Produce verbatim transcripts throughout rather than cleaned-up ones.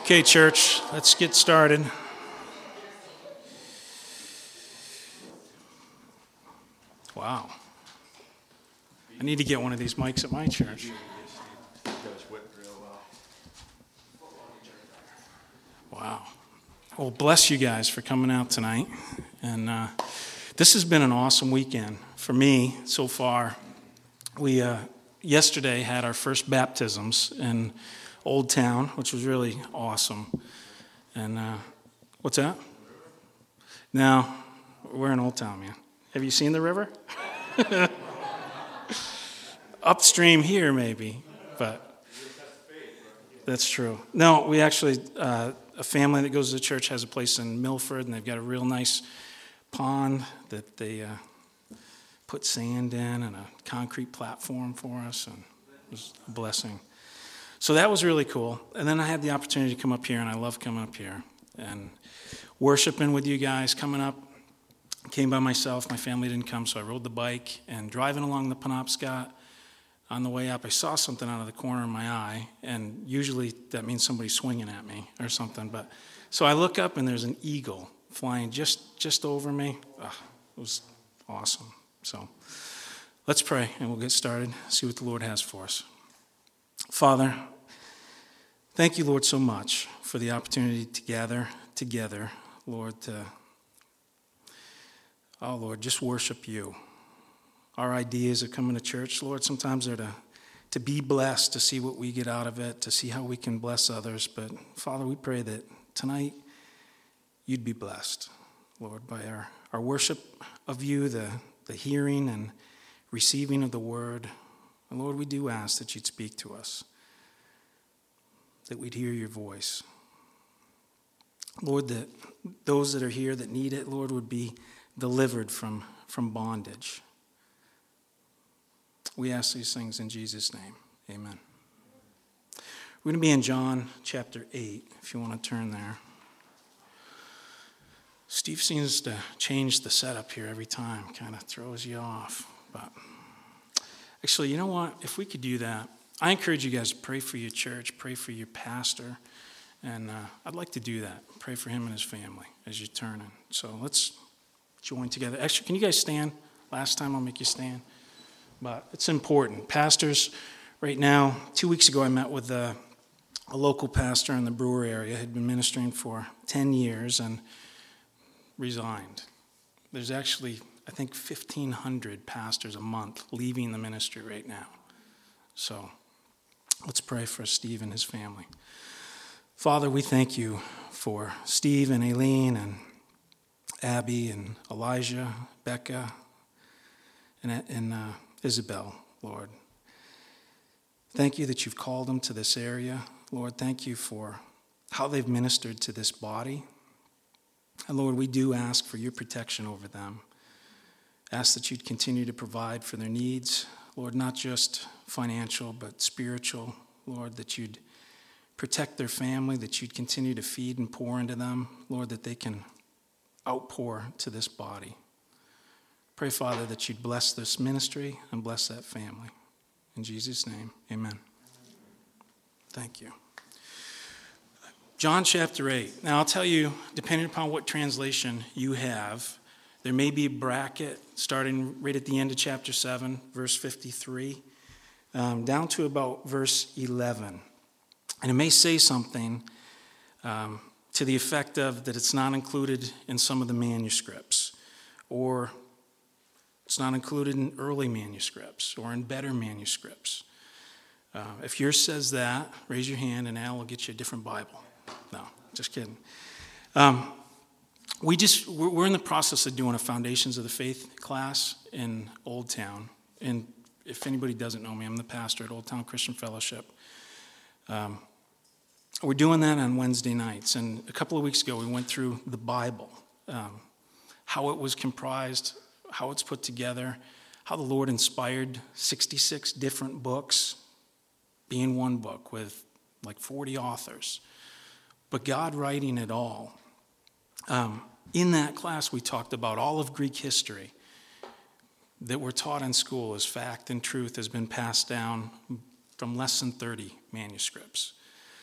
Okay, church, let's get started. Wow. I need to get one of these mics at my church. Wow. Well, bless you guys for coming out tonight. And uh, this has been an awesome weekend for me so far. We uh, yesterday had our first baptisms in Old Town, which was really awesome. And uh, what's that? No, we're in Old Town, man. Have you seen the river? Upstream here, maybe, but that's true. No, we actually, uh, a family that goes to the church has a place in Milford, and they've got a real nice pond that they uh, put sand in and a concrete platform for us, and it was a blessing. So that was really cool. And then I had the opportunity to come up here, and I love coming up here and worshiping with you guys, coming up. Came by myself. My family didn't come, so I rode the bike. And driving along the Penobscot, on the way up, I saw something out of the corner of my eye. And usually that means somebody's swinging at me or something. But so I look up, and there's an eagle flying just, just over me. Oh, it was awesome. So let's pray, and we'll get started, see what the Lord has for us. Father, thank you, Lord, so much for the opportunity to gather together, Lord, to, oh, Lord, just worship you. Our ideas of coming to church, Lord, sometimes they're to, to be blessed, to see what we get out of it, to see how we can bless others. But, Father, we pray that tonight you'd be blessed, Lord, by our, our worship of you, the, the hearing and receiving of the word. And Lord, we do ask that you'd speak to us, that we'd hear your voice. Lord, that those that are here that need it, Lord, would be delivered from, from bondage. We ask these things in Jesus' name. Amen. We're going to be in John chapter eight, if you want to turn there. Steve seems to change the setup here every time, kind of throws you off, but... Actually, you know what? If we could do that, I encourage you guys to pray for your church, pray for your pastor, and uh, I'd like to do that. Pray for him and his family as you turn in. So let's join together. Actually, can you guys stand? Last time I'll make you stand. But it's important. Pastors, right now, two weeks ago I met with a, a local pastor in the Brewer area, had been ministering for ten years and resigned. There's actually... I think fifteen hundred pastors a month leaving the ministry right now. So let's pray for Steve and his family. Father, we thank you for Steve and Aileen and Abby and Elijah, Becca, and, and uh, Isabel, Lord. Thank you that you've called them to this area. Lord, thank you for how they've ministered to this body. And Lord, we do ask for your protection over them. Ask that you'd continue to provide for their needs, Lord, not just financial, but spiritual. Lord, that you'd protect their family, that you'd continue to feed and pour into them. Lord, that they can outpour to this body. Pray, Father, that you'd bless this ministry and bless that family. In Jesus' name, amen. Thank you. John chapter eight. Now, I'll tell you, depending upon what translation you have, there may be a bracket starting right at the end of chapter seven, verse fifty-three, um, down to about verse eleven. And it may say something um, to the effect of that it's not included in some of the manuscripts, or it's not included in early manuscripts, or in better manuscripts. Uh, if yours says that, raise your hand and Al will get you a different Bible. No, just kidding. Um, We just, we're in the process of doing a Foundations of the Faith class in Old Town. And if anybody doesn't know me, I'm the pastor at Old Town Christian Fellowship. Um, we're doing that on Wednesday nights. And a couple of weeks ago, we went through the Bible, um, how it was comprised, how it's put together, how the Lord inspired sixty-six different books, being one book with like forty authors. But God writing it all. Um, in that class, we talked about all of Greek history that we're taught in school as fact and truth has been passed down from less than thirty manuscripts.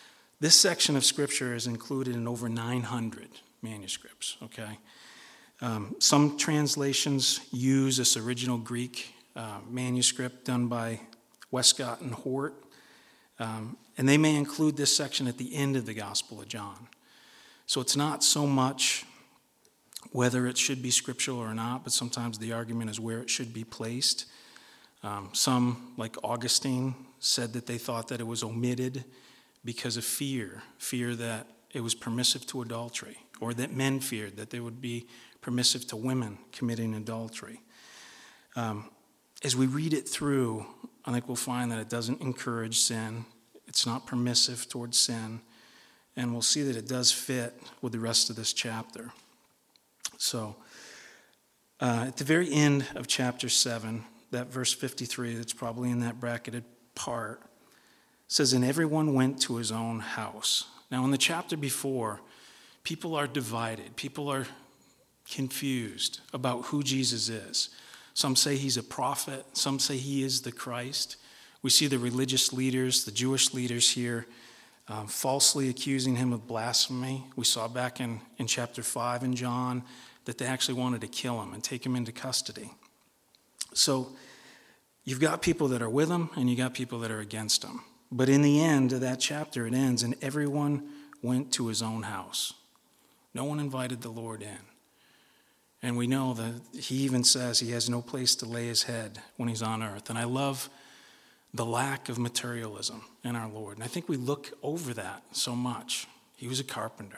This section of Scripture is included in over nine hundred manuscripts, okay? Um, some translations use this original Greek uh, manuscript done by Westcott and Hort, um, and they may include this section at the end of the Gospel of John. So it's not so much whether it should be scriptural or not, but sometimes the argument is where it should be placed. Um, some, like Augustine, said that they thought that it was omitted because of fear, fear that it was permissive to adultery, or that men feared that they would be permissive to women committing adultery. Um, as we read it through, I think we'll find that it doesn't encourage sin. It's not permissive towards sin. And we'll see that it does fit with the rest of this chapter. So, uh, at the very end of chapter seven, that verse fifty-three, that's probably in that bracketed part, says, "And everyone went to his own house." Now, in the chapter before, people are divided. People are confused about who Jesus is. Some say he's a prophet. Some say he is the Christ. We see the religious leaders, the Jewish leaders here, um, falsely accusing him of blasphemy. We saw back in, in chapter five in John that they actually wanted to kill him and take him into custody. So you've got people that are with him and you got people that are against him. But in the end of that chapter, it ends, and everyone went to his own house. No one invited the Lord in. And we know that he even says he has no place to lay his head when he's on earth. And I love the lack of materialism in our Lord. And I think we look over that so much. He was a carpenter.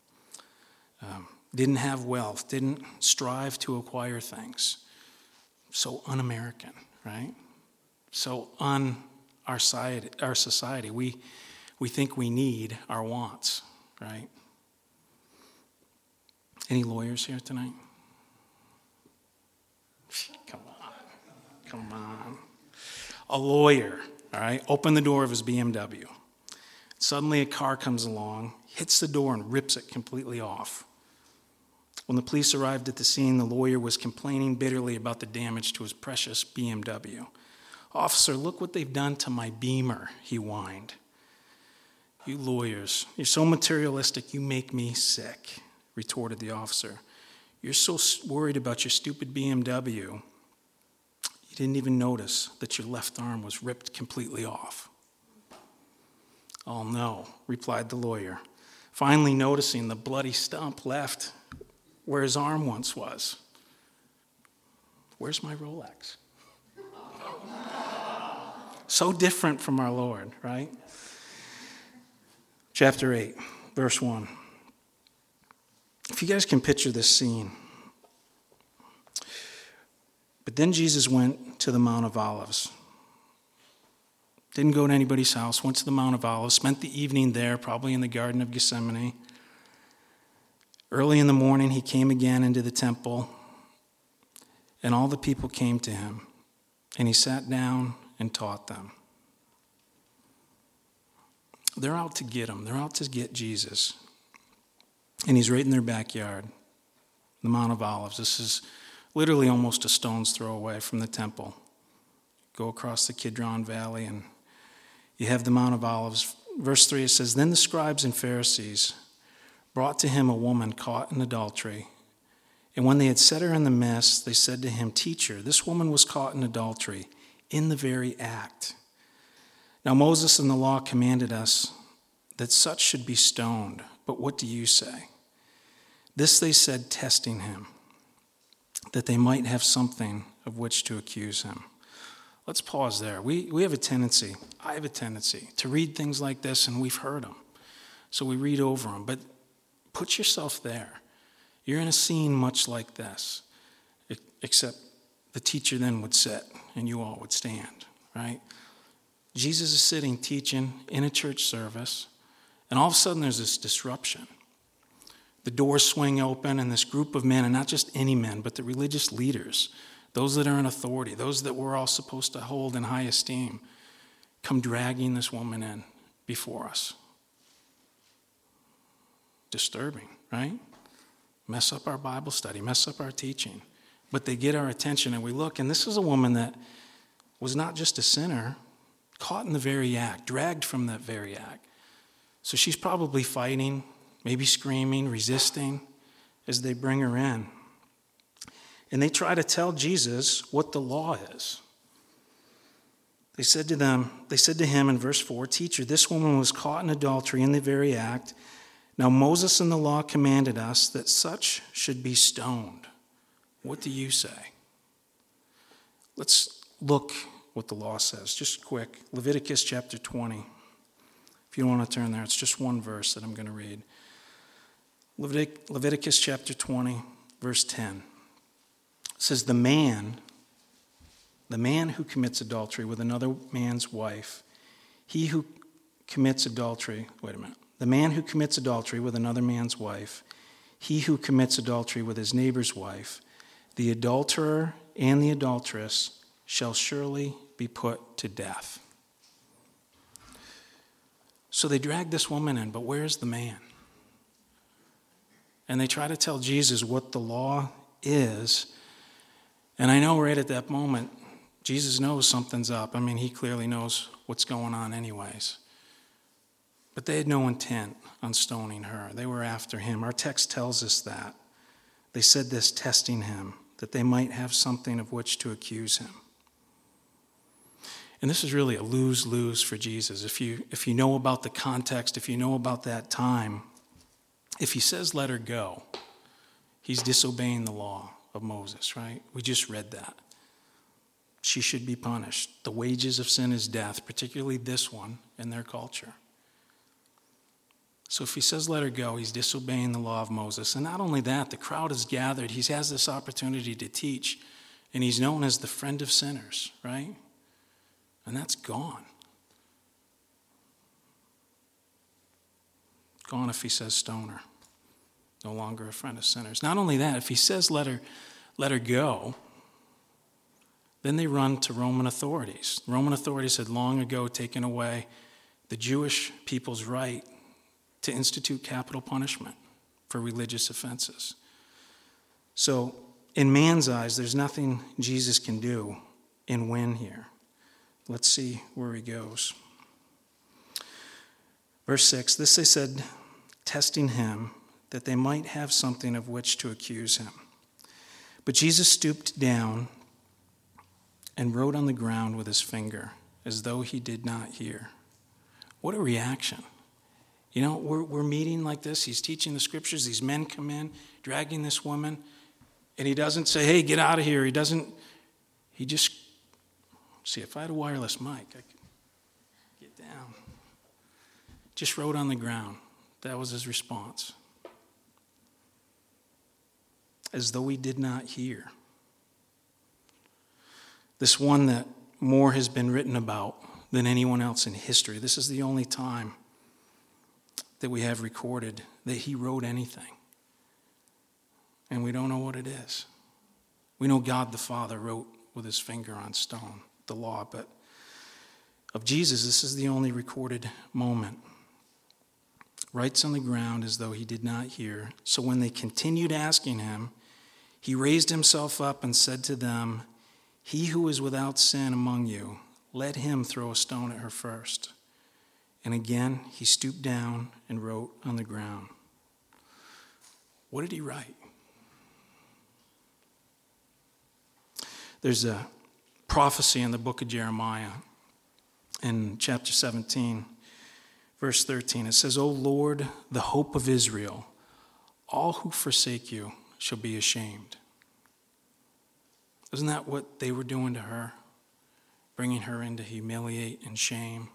Um, didn't have wealth. Didn't strive to acquire things. So un-American, right? So un our society. Our society. We, we think we need our wants, right? Any lawyers here tonight? Come on. Come on. A lawyer, all right, opened the door of his B M W. Suddenly a car comes along, hits the door, and rips it completely off. When the police arrived at the scene, the lawyer was complaining bitterly about the damage to his precious B M W. "Officer, look what they've done to my Beamer," he whined. "You lawyers, you're so materialistic, you make me sick," retorted the officer. "You're so worried about your stupid B M W, you didn't even notice that your left arm was ripped completely off." "Oh no," replied the lawyer, finally noticing the bloody stump left where his arm once was. "Where's my Rolex?" So different from our Lord, right? Chapter eight, verse one. If you guys can picture this scene. "But then Jesus went to the Mount of Olives." Didn't go to anybody's house, went to the Mount of Olives, spent the evening there, probably in the Garden of Gethsemane. Early in the morning, he came again into the temple, and all the people came to him, and he sat down and taught them. They're out to get him. They're out to get Jesus. And he's right in their backyard, the Mount of Olives. This is literally almost a stone's throw away from the temple. Go across the Kidron Valley, and you have the Mount of Olives. Verse three, it says, "Then the scribes and Pharisees brought to him a woman caught in adultery. And when they had set her in the midst, they said to him, 'Teacher, this woman was caught in adultery in the very act. Now Moses in the law commanded us that such should be stoned. But what do you say?' This they said, testing him, that they might have something of which to accuse him." Let's pause there. We, we have a tendency, I have a tendency, to read things like this, and we've heard them. So we read over them. But put yourself there. You're in a scene much like this, except the teacher then would sit, and you all would stand, right? Jesus is sitting, teaching in a church service, and all of a sudden there's this disruption. The doors swing open, and this group of men, and not just any men, but the religious leaders, those that are in authority, those that we're all supposed to hold in high esteem, come dragging this woman in before us. Disturbing, right? Mess up our Bible study, mess up our teaching. But they get our attention, and we look, and this is a woman that was not just a sinner, caught in the very act, dragged from that very act. So she's probably fighting, maybe screaming, resisting as they bring her in. And they try to tell Jesus what the law is. They said to them, they said to him in verse four, "Teacher, this woman was caught in adultery in the very act. Now Moses in the law commanded us that such should be stoned. What do you say?" Let's look what the law says. Just quick. Leviticus chapter twenty. If you don't want to turn there, it's just one verse that I'm going to read. Levitic- Leviticus chapter twenty, verse ten. It says, the man, the man who commits adultery with another man's wife, he who commits adultery, wait a minute, the man who commits adultery with another man's wife, he who commits adultery with his neighbor's wife, the adulterer and the adulteress shall surely be put to death. So they drag this woman in, but where's the man? And they try to tell Jesus what the law is. And I know right at that moment, Jesus knows something's up. I mean, he clearly knows what's going on anyways. But they had no intent on stoning her. They were after him. Our text tells us that. They said this testing him, that they might have something of which to accuse him. And this is really a lose-lose for Jesus. If you, if you know about the context, if you know about that time, if he says let her go, he's disobeying the law of Moses, right? We just read that. She should be punished. The wages of sin is death, particularly this one in their culture. So if he says let her go, he's disobeying the law of Moses. And not only that, the crowd is gathered. He has this opportunity to teach, and he's known as the friend of sinners, right? And that's gone. Gone if he says stone her. No longer a friend of sinners. Not only that, if he says let her, let her go, then they run to Roman authorities. Roman authorities had long ago taken away the Jewish people's right to institute capital punishment for religious offenses. So, in man's eyes, there's nothing Jesus can do and win here. Let's see where he goes. Verse six, this they said, testing him, that they might have something of which to accuse him. But Jesus stooped down and wrote on the ground with his finger, as though he did not hear. What a reaction. You know, we're, we're meeting like this. He's teaching the scriptures. These men come in, dragging this woman, and he doesn't say, hey, get out of here. He doesn't, he just, see, if I had a wireless mic, I could get down. Just wrote on the ground. That was his response. As though he did not hear. This one that more has been written about than anyone else in history. This is the only time that we have recorded that he wrote anything. And we don't know what it is. We know God the Father wrote with his finger on stone the law, but of Jesus, this is the only recorded moment. Writes on the ground as though he did not hear. So when they continued asking him, he raised himself up and said to them, he who is without sin among you, let him throw a stone at her first. And again, he stooped down and wrote on the ground. What did he write? There's a prophecy in the book of Jeremiah in chapter seventeen, verse thirteen. It says, O Lord, the hope of Israel, all who forsake you shall be ashamed. Isn't that what they were doing to her? Bringing her in to humiliate and shame.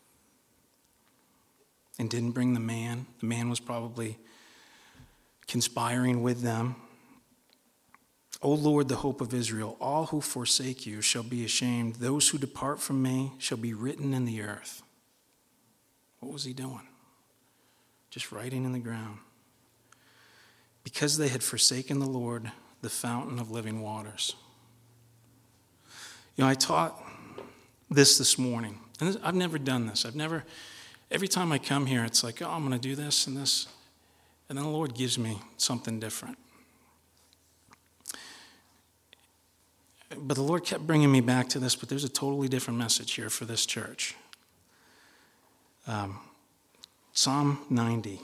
And didn't bring the man. The man was probably conspiring with them. O Lord, the hope of Israel, all who forsake you shall be ashamed. Those who depart from me shall be written in the earth. What was he doing? Just writing in the ground. Because they had forsaken the Lord, the fountain of living waters. You know, I taught this this morning. And I've never done this. I've never, every time I come here, it's like, oh, I'm going to do this and this. And then the Lord gives me something different. But the Lord kept bringing me back to this, but there's a totally different message here for this church. Um, Psalm ninety.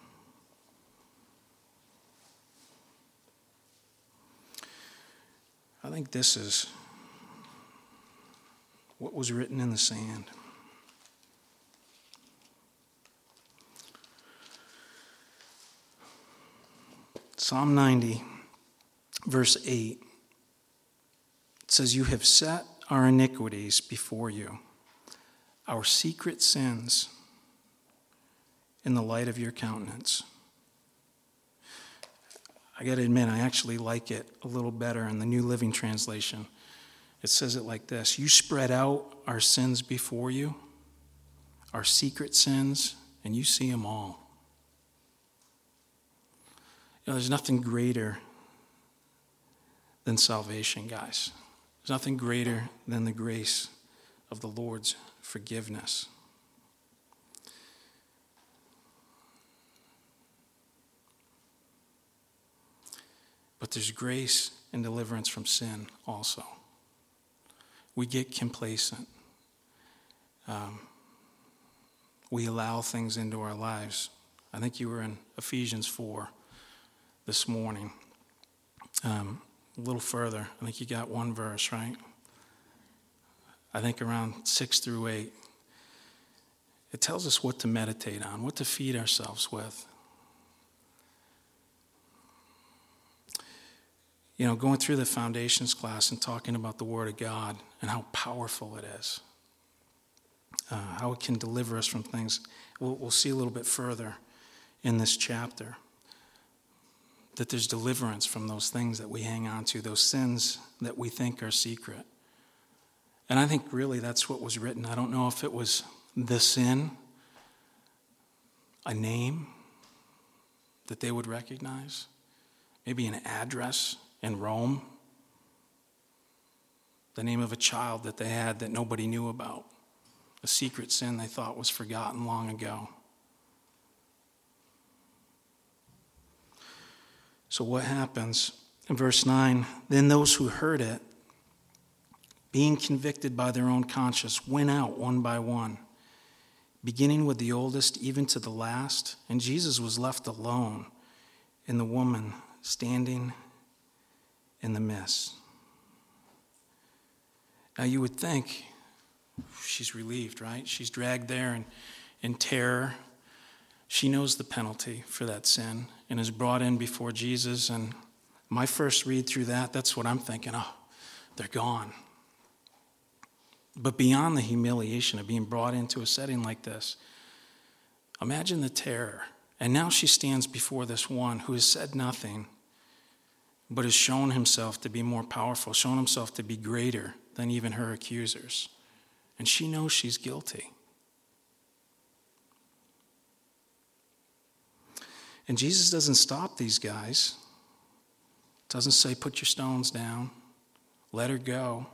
I think this is what was written in the sand. Psalm ninety, verse eight. It says, "You have set our iniquities before you, our secret sins in the light of your countenance." I got to admit, I actually like it a little better in the New Living Translation. It says it like this: "You spread out our sins before you, our secret sins, and you see them all." You know, there's nothing greater than salvation, guys. There's nothing greater than the grace of the Lord's forgiveness. But there's grace and deliverance from sin also. We get complacent. Um, we allow things into our lives. I think you were in Ephesians four this morning. Um, a little further, I think you got one verse, right? I think around six through eight. It tells us what to meditate on, what to feed ourselves with. You know, going through the foundations class and talking about the Word of God and how powerful it is, uh, how it can deliver us from things. We'll, we'll see a little bit further in this chapter that there's deliverance from those things that we hang on to, those sins that we think are secret. And I think really that's what was written. I don't know if it was the sin, a name that they would recognize, maybe an address in Rome, the name of a child that they had that nobody knew about, a secret sin they thought was forgotten long ago. So what happens? In verse nine, "Then those who heard it, being convicted by their own conscience, went out one by one, beginning with the oldest even to the last, and Jesus was left alone, and the woman standing in the midst." Now you would think she's relieved, right? She's dragged there in, in terror. She knows the penalty for that sin and is brought in before Jesus. And my first read through that, that's what I'm thinking. Oh, they're gone. But beyond the humiliation of being brought into a setting like this, imagine the terror. And now she stands before this one who has said nothing, but has shown himself to be more powerful, shown himself to be greater than even her accusers. And she knows she's guilty. And Jesus doesn't stop these guys. Doesn't say, "Put your stones down, let her go."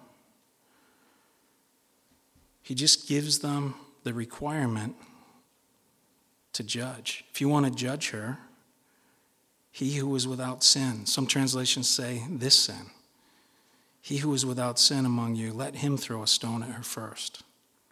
He just gives them the requirement to judge. If you want to judge her, he who is without sin. Some translations say this sin. He who is without sin among you, let him throw a stone at her first.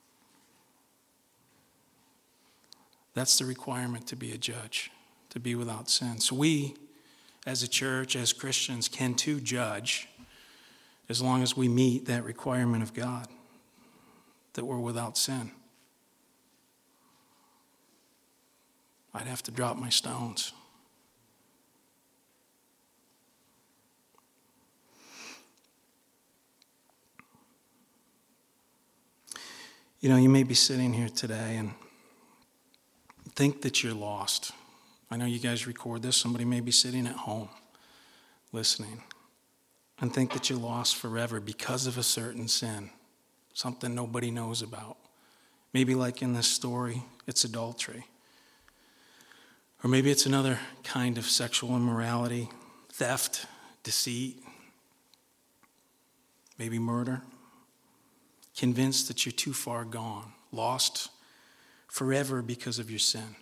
That's the requirement to be a judge, to be without sin. So we, as a church, as Christians, can too judge as long as we meet that requirement of God, that we're without sin. I'd have to drop my stones. You know, you may be sitting here today and think that you're lost. I know you guys record this. Somebody may be sitting at home listening and think that you're lost forever because of a certain sin, something nobody knows about. Maybe like in this story, it's adultery. Or maybe it's another kind of sexual immorality, theft, deceit, maybe murder. Convinced that you're too far gone, lost forever because of your sin.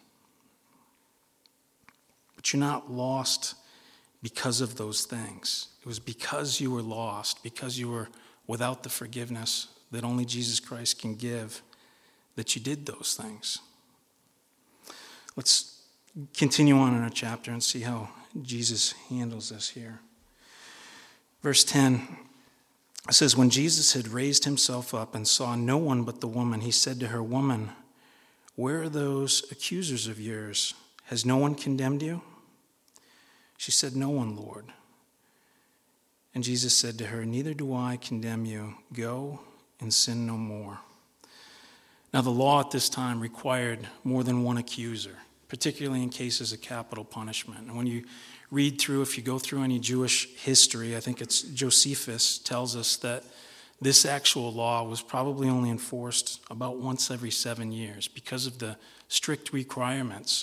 But you're not lost because of those things. It was because you were lost, because you were without the forgiveness that only Jesus Christ can give, that you did those things. Let's continue on in our chapter and see how Jesus handles this here. Verse ten, it says, when Jesus had raised himself up and saw no one but the woman, he said to her, "Woman, where are those accusers of yours? Has no one condemned you?" She said, "No one, Lord." And Jesus said to her, "Neither do I condemn you. Go and sin no more." Now, the law at this time required more than one accuser, particularly in cases of capital punishment. And when you read through, if you go through any Jewish history, I think it's Josephus tells us that this actual law was probably only enforced about once every seven years because of the strict requirements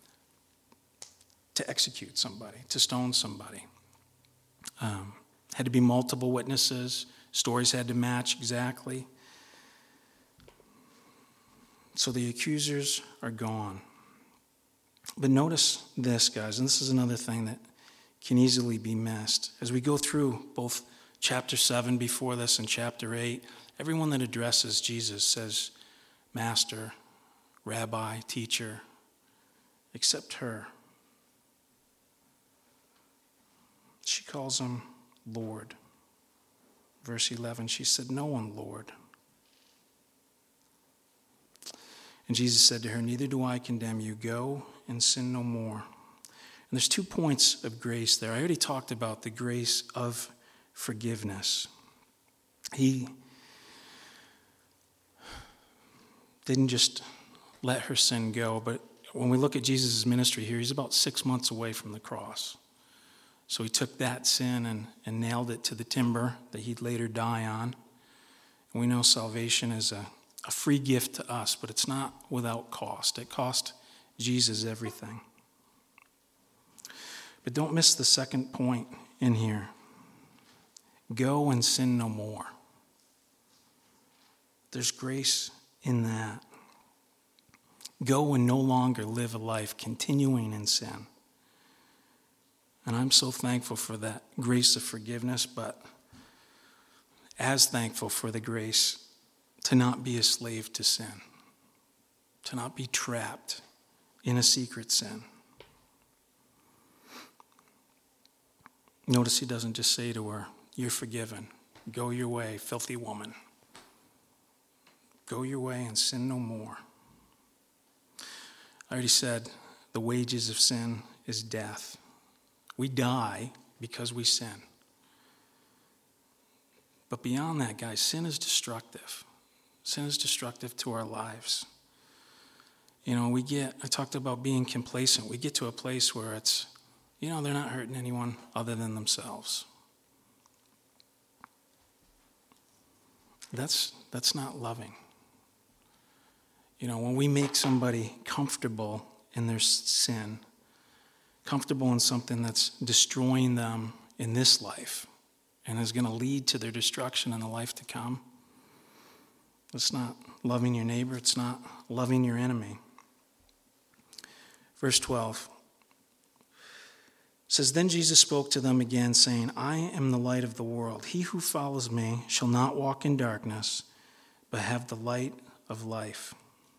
to execute somebody, to stone somebody. Um, had to be multiple witnesses. Stories had to match exactly. So the accusers are gone. But notice this, guys, and this is another thing that can easily be missed. As we go through both chapter seven before this and chapter eight, everyone that addresses Jesus says, Master, Rabbi, Teacher, except her. She calls him Lord. Verse eleven, she said, "No one, Lord." And Jesus said to her, "Neither do I condemn you. Go and sin no more." And there's two points of grace there. I already talked about the grace of forgiveness. He didn't just let her sin go, but when we look at Jesus' ministry here, he's about six months away from the cross. So he took that sin and, and nailed it to the timber that he'd later die on. And we know salvation is a, a free gift to us, but it's not without cost. It cost Jesus everything. But don't miss the second point in here. Go and sin no more. There's grace in that. Go and no longer live a life continuing in sin. And I'm so thankful for that grace of forgiveness, but as thankful for the grace to not be a slave to sin, to not be trapped in a secret sin. Notice he doesn't just say to her, "You're forgiven. Go your way, filthy woman. Go your way and sin no more." I already said the wages of sin is death. We die because we sin. But beyond that, guys, sin is destructive. Sin is destructive to our lives. You know, we get, I talked about being complacent. We get to a place where it's, you know, they're not hurting anyone other than themselves. That's, that's not loving. You know, when we make somebody comfortable in their sin, comfortable in something that's destroying them in this life and is going to lead to their destruction in the life to come, it's not loving your neighbor. It's not loving your enemy. Verse twelve says, "Then Jesus spoke to them again, saying, I am the light of the world. He who follows me shall not walk in darkness, but have the light of life."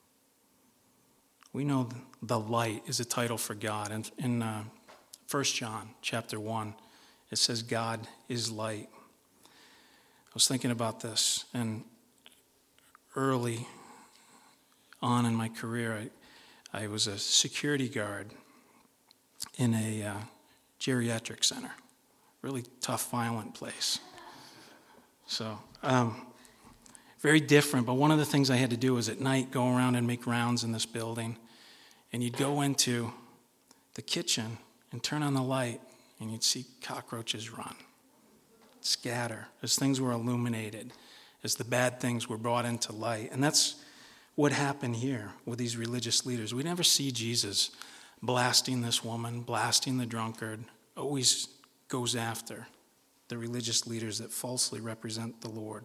We know the light is a title for God. And in uh, First John chapter one, it says God is light. I was thinking about this, and early on in my career, I, I was a security guard in a uh, geriatric center. Really tough, violent place. So, um, very different, but one of the things I had to do was at night go around and make rounds in this building. And you'd go into the kitchen and turn on the light, and you'd see cockroaches run, scatter, as things were illuminated, as the bad things were brought into light. And that's what happened here with these religious leaders. We never see Jesus blasting this woman, blasting the drunkard, always goes after the religious leaders that falsely represent the Lord.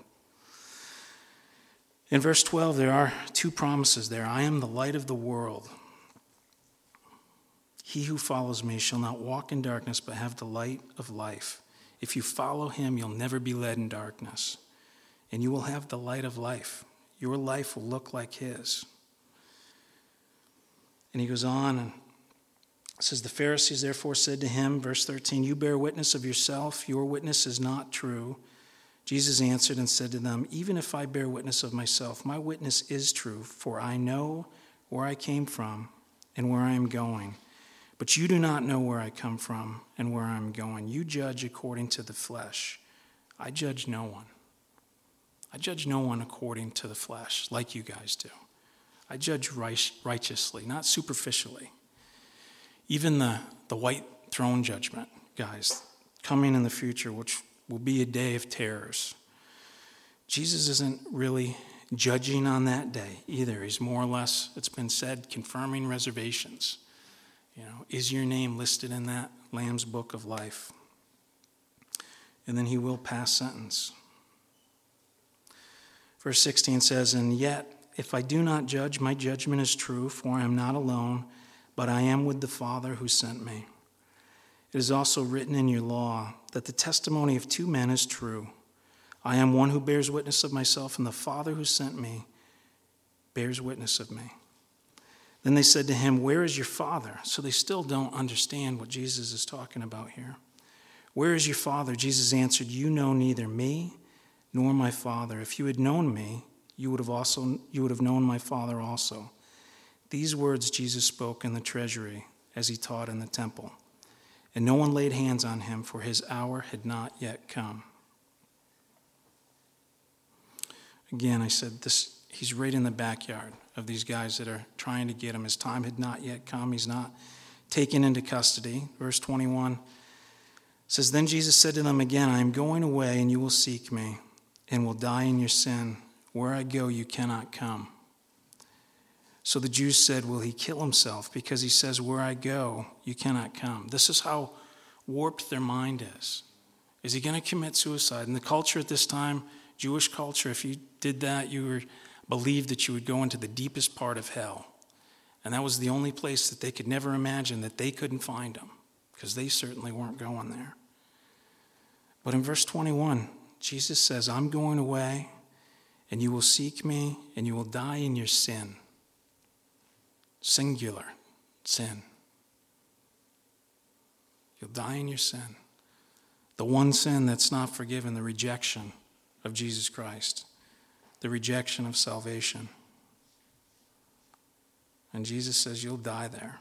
In verse twelve, there are two promises there. I am the light of the world. He who follows me shall not walk in darkness, but have the light of life. If you follow him, you'll never be led in darkness, and you will have the light of life. Your life will look like his. And he goes on and says, the Pharisees therefore said to him, verse thirteen, you bear witness of yourself, your witness is not true. Jesus answered and said to them, even if I bear witness of myself, my witness is true, for I know where I came from and where I am going. But you do not know where I come from and where I am going. You judge according to the flesh. I judge no one. I judge no one according to the flesh, like you guys do. I judge righteously, not superficially. Even the, the white throne judgment, guys, coming in the future, which will be a day of terrors. Jesus isn't really judging on that day either. He's more or less, it's been said, confirming reservations. You know, is your name listed in that Lamb's book of life? And then he will pass sentence. Verse sixteen says, and yet, if I do not judge, my judgment is true, for I am not alone, but I am with the Father who sent me. It is also written in your law that the testimony of two men is true. I am one who bears witness of myself, and the Father who sent me bears witness of me. Then they said to him, where is your Father? So they still don't understand what Jesus is talking about here. Where is your Father? Jesus answered, you know neither me nor my Father. If you had known me, you would have also you would have known my Father also. These words Jesus spoke in the treasury as he taught in the temple. And no one laid hands on him, for his hour had not yet come. Again, I said this. He's right in the backyard of these guys that are trying to get him. His time had not yet come. He's not taken into custody. Verse twenty-one says, then Jesus said to them again, I am going away, and you will seek me, and will die in your sin. Where I go, you cannot come. So the Jews said, will he kill himself? Because he says, where I go, you cannot come. This is how warped their mind is. Is he going to commit suicide? In the culture at this time, Jewish culture, if you did that, you were believed that you would go into the deepest part of hell. And that was the only place that they could never imagine that they couldn't find him, because they certainly weren't going there. But in verse twenty-one, Jesus says, I'm going away, and you will seek me, and you will die in your sin. Singular sin. You'll die in your sin. The one sin that's not forgiven, the rejection of Jesus Christ, the rejection of salvation. And Jesus says, you'll die there.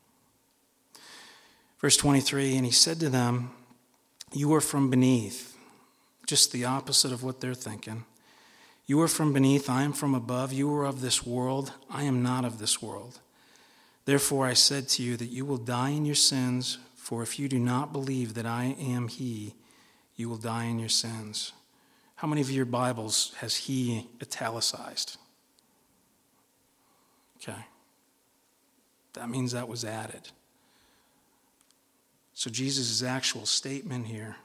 Verse twenty-three, and he said to them, you are from beneath. Just the opposite of what they're thinking. You are from beneath, I am from above. You are of this world, I am not of this world. Therefore I said to you that you will die in your sins, for if you do not believe that I am he, you will die in your sins. How many of your Bibles has he italicized? Okay. That means that was added. So Jesus' actual statement here.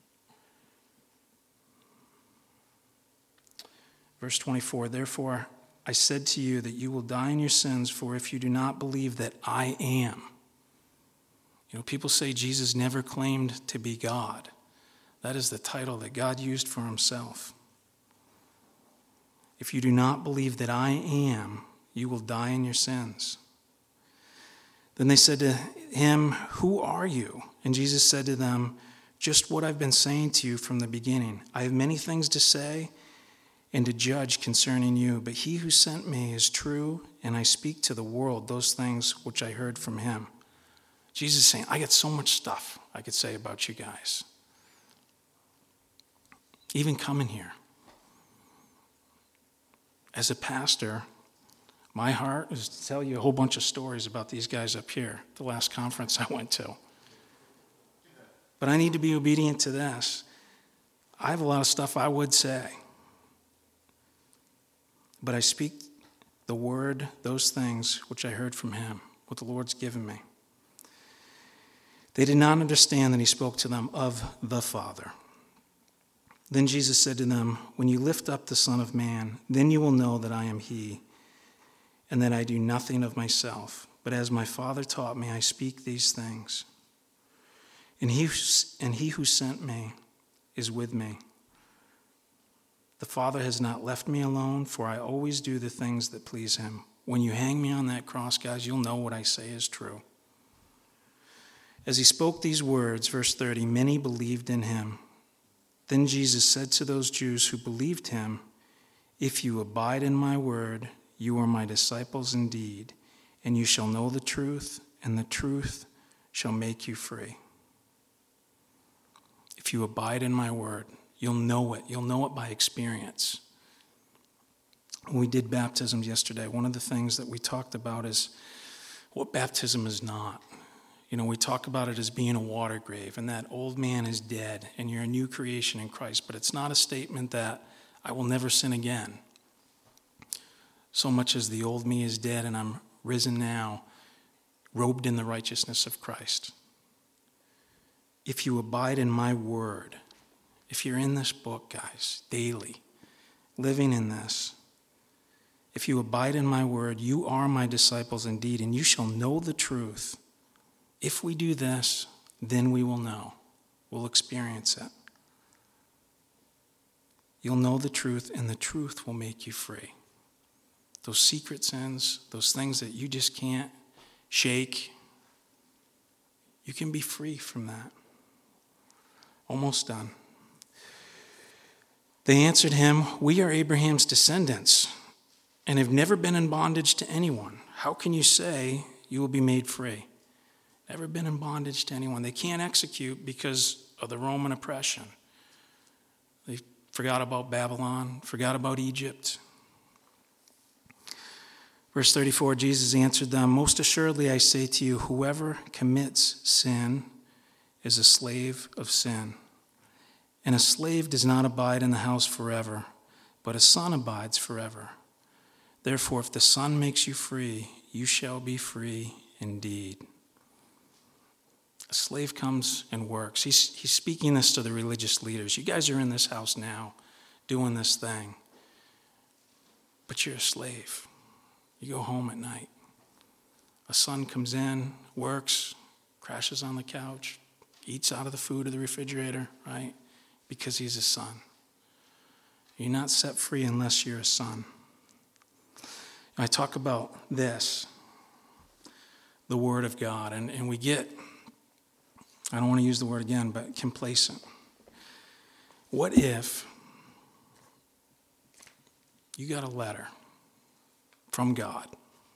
Verse twenty-four, therefore I said to you that you will die in your sins, for if you do not believe that I am. You know, people say Jesus never claimed to be God. That is the title that God used for himself. If you do not believe that I am, you will die in your sins. Then they said to him, who are you? And Jesus said to them, just what I've been saying to you from the beginning. I have many things to say and to judge concerning you, but he who sent me is true, and I speak to the world those things which I heard from him. Jesus is saying, I got so much stuff I could say about you guys. Even coming here. As a pastor, my heart is to tell you a whole bunch of stories about these guys up here, the last conference I went to. But I need to be obedient to this. I have a lot of stuff I would say. But I speak the word, those things which I heard from him, what the Lord's given me. They did not understand that he spoke to them of the Father. Then Jesus said to them, when you lift up the Son of Man, then you will know that I am he, and that I do nothing of myself, but as my Father taught me, I speak these things. And he, and he who sent me is with me. The Father has not left me alone, for I always do the things that please him. When you hang me on that cross, guys, you'll know what I say is true. As he spoke these words, verse thirty, many believed in him. Then Jesus said to those Jews who believed him, if you abide in my word, you are my disciples indeed, and you shall know the truth, and the truth shall make you free. If you abide in my word, you'll know it. You'll know it by experience. When we did baptisms yesterday, one of the things that we talked about is what baptism is not. You know, we talk about it as being a water grave, and that old man is dead, and you're a new creation in Christ. But it's not a statement that I will never sin again. So much as the old me is dead, and I'm risen now, robed in the righteousness of Christ. If you abide in my word, if you're in this book, guys, daily, living in this, if you abide in my word, you are my disciples indeed, and you shall know the truth. If we do this, then we will know. We'll experience it. You'll know the truth, and the truth will make you free. Those secret sins, those things that you just can't shake, you can be free from that. Almost done. They answered him, we are Abraham's descendants and have never been in bondage to anyone. How can you say you will be made free? Never been in bondage to anyone. They can't execute because of the Roman oppression. They forgot about Babylon, forgot about Egypt. Verse thirty-four, Jesus answered them, most assuredly I say to you, whoever commits sin is a slave of sin. And a slave does not abide in the house forever, but a son abides forever. Therefore, if the Son makes you free, you shall be free indeed. A slave comes and works. He's, he's speaking this to the religious leaders. You guys are in this house now doing this thing, but you're a slave. You go home at night. A son comes in, works, crashes on the couch, eats out of the food of the refrigerator, right? Because he's a son. You're not set free unless you're a son. I talk about this, the Word of God, and, and we get, I don't want to use the word again, but complacent. What if you got a letter from God?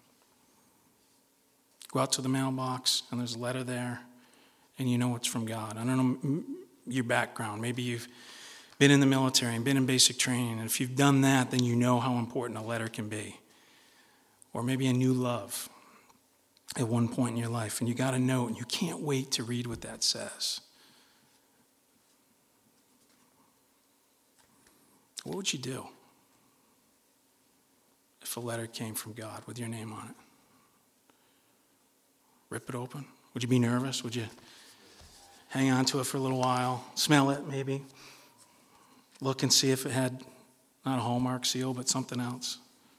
Go out to the mailbox, and there's a letter there, and you know it's from God. I don't know your background. Maybe you've been in the military and been in basic training, and if you've done that, then you know how important a letter can be. Or maybe a new love at one point in your life, and you got a note, and you can't wait to read what that says. What would you do if a letter came from God with your name on it? Rip it open? Would you be nervous? Would you hang on to it for a little while? Smell it, maybe? Look and see if it had not a Hallmark seal, but something else?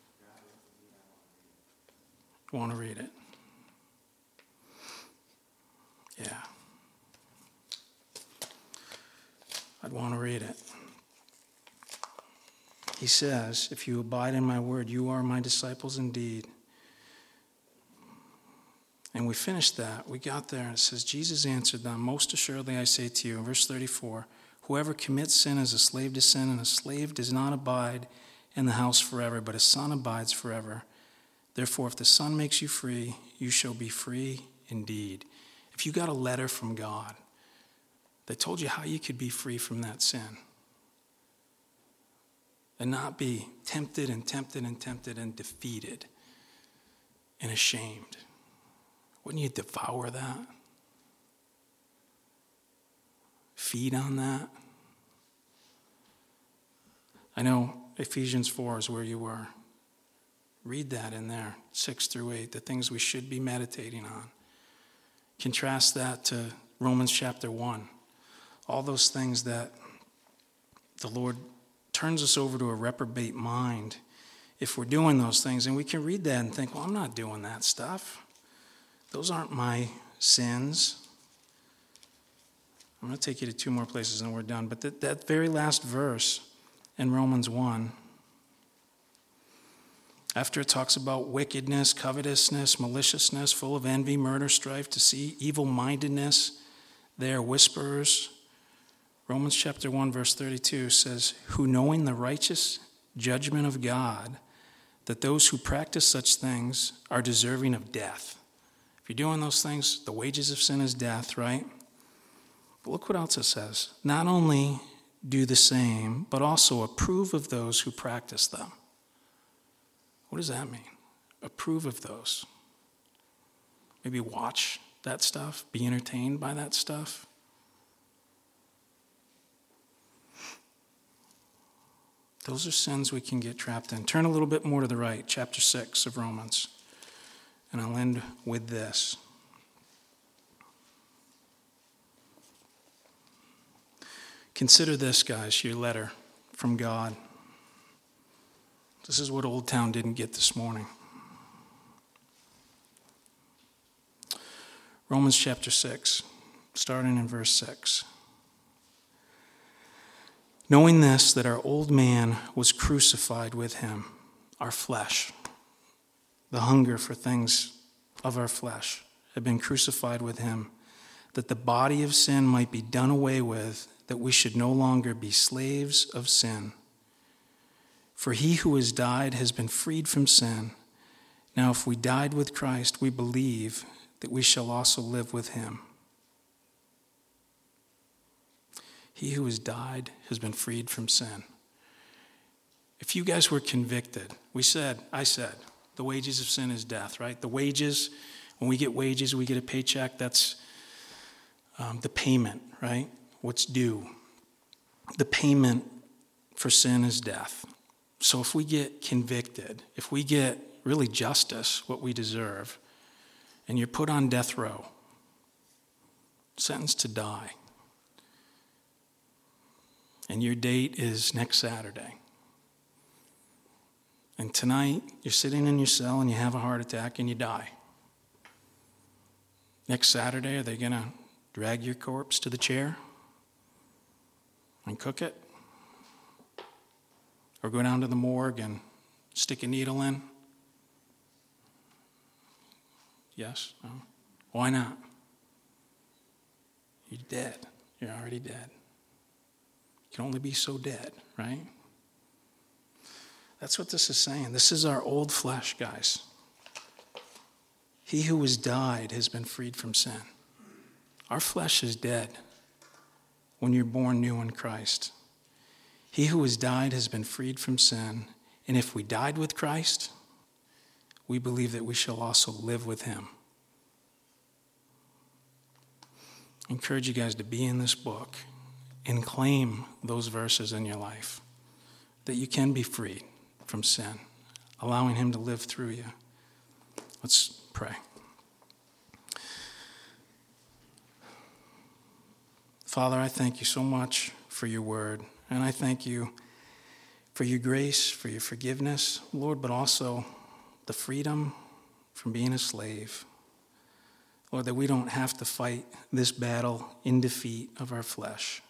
Want to read it? Yeah. I'd want to read it. He says, if you abide in my word, you are my disciples indeed. And we finished that. We got there, and it says, Jesus answered them, most assuredly I say to you, in verse thirty-four, whoever commits sin is a slave to sin, and a slave does not abide in the house forever, but a son abides forever. Therefore, if the Son makes you free, you shall be free indeed. If you got a letter from God that told you how you could be free from that sin and not be tempted and tempted and tempted and defeated and ashamed, wouldn't you devour that? Feed on that? I know Ephesians four is where you were. Read that in there, six through eight, the things we should be meditating on. Contrast that to Romans chapter one. All those things that the Lord turns us over to a reprobate mind if we're doing those things. And we can read that and think, well, I'm not doing that stuff. Those aren't my sins. I'm going to take you to two more places and we're done. But that, that very last verse in Romans one, After it talks about wickedness, covetousness, maliciousness, full of envy, murder, strife, deceit, evil-mindedness, they are whisperers. Romans chapter one, verse thirty-two says, who knowing the righteous judgment of God, that those who practice such things are deserving of death. If you're doing those things, the wages of sin is death, right? But look what else it says. Not only do the same, but also approve of those who practice them. What does that mean? Approve of those. Maybe watch that stuff, be entertained by that stuff. Those are sins we can get trapped in. Turn a little bit more to the right, chapter six of Romans. And I'll end with this. Consider this, guys, your letter from God. This is what Old Town didn't get this morning. Romans chapter six, starting in verse six. Knowing this, that our old man was crucified with him, our flesh, the hunger for things of our flesh had been crucified with him, that the body of sin might be done away with, that we should no longer be slaves of sin. For he who has died has been freed from sin. Now if we died with Christ, we believe that we shall also live with him. He who has died has been freed from sin. If you guys were convicted, we said, I said, the wages of sin is death, right? The wages, when we get wages, we get a paycheck, that's um, the payment, right? What's due. The payment for sin is death. So if we get convicted, if we get really justice, what we deserve, and you're put on death row, sentenced to die, and your date is next Saturday, and tonight you're sitting in your cell and you have a heart attack and you die. Next Saturday, are they going to drag your corpse to the chair and cook it? Or go down to the morgue and stick a needle in? Yes? No? Why not? You're dead. You're already dead. You can only be so dead, right? That's what this is saying. This is our old flesh, guys. He who has died has been freed from sin. Our flesh is dead when you're born new in Christ. He who has died has been freed from sin. And if we died with Christ, we believe that we shall also live with him. I encourage you guys to be in this book and claim those verses in your life, that you can be freed from sin, allowing him to live through you. Let's pray. Father, I thank you so much for your word. And I thank you for your grace, for your forgiveness, Lord, but also the freedom from being a slave. Lord, that we don't have to fight this battle in defeat of our flesh.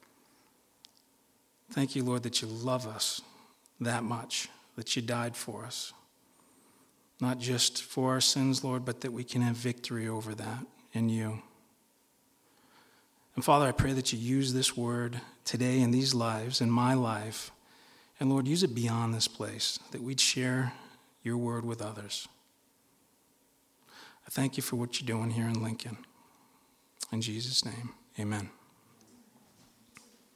Thank you, Lord, that you love us that much, that you died for us. Not just for our sins, Lord, but that we can have victory over that in you. And Father, I pray that you use this word today in these lives, in my life, and Lord, use it beyond this place, that we'd share your word with others. I thank you for what you're doing here in Lincoln. In Jesus' name, amen.